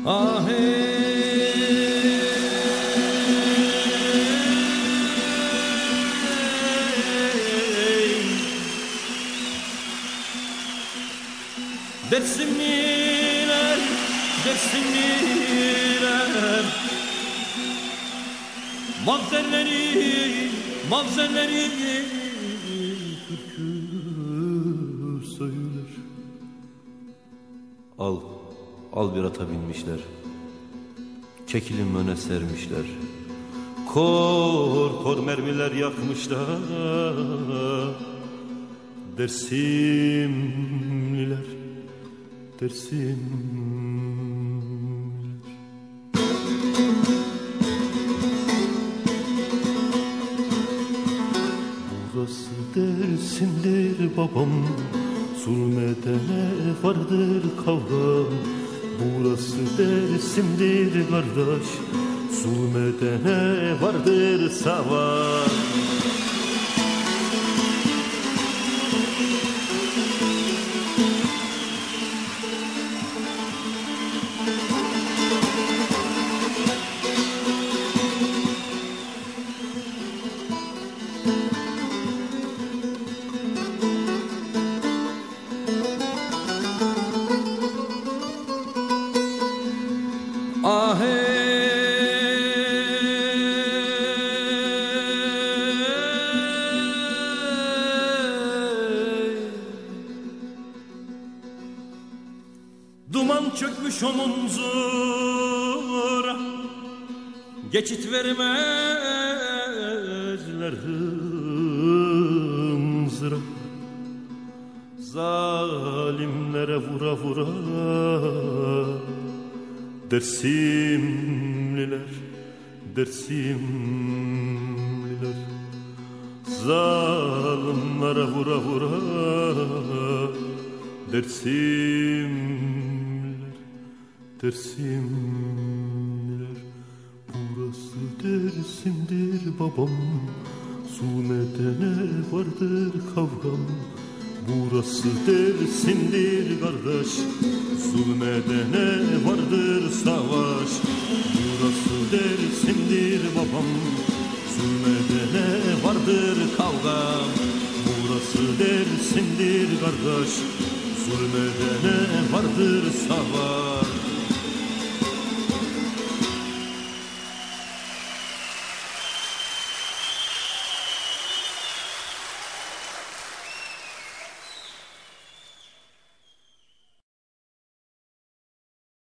Ah Dersimliler, Dersimliler, mavzerleri türkü söyler. Al bir ata binmişler, çekilin öne sermişler. Kor mermiler yakmışlar. Dersimliler, Dersimliler. Burası Dersim'dir babam, zulmedene vardır kavram. Burası Dersim'dir kardeş, zulmedene vardır savaş. Ah duman çökmüş omuzura, geçit vermezler hınzıra. Zalimlere vura vura Dersimliler, Dersimliler. Zalimlere vura vura Dersimliler, Dersimliler. Burası Dersim'dir babam, zulmedene vardır kavgam. Burası Dersim'dir kardeş, zulmedene vardır savaş. Burası Dersim'dir babam, zulmedene vardır kavgam. Burası Dersim'dir kardeş, zulmedene vardır savaş.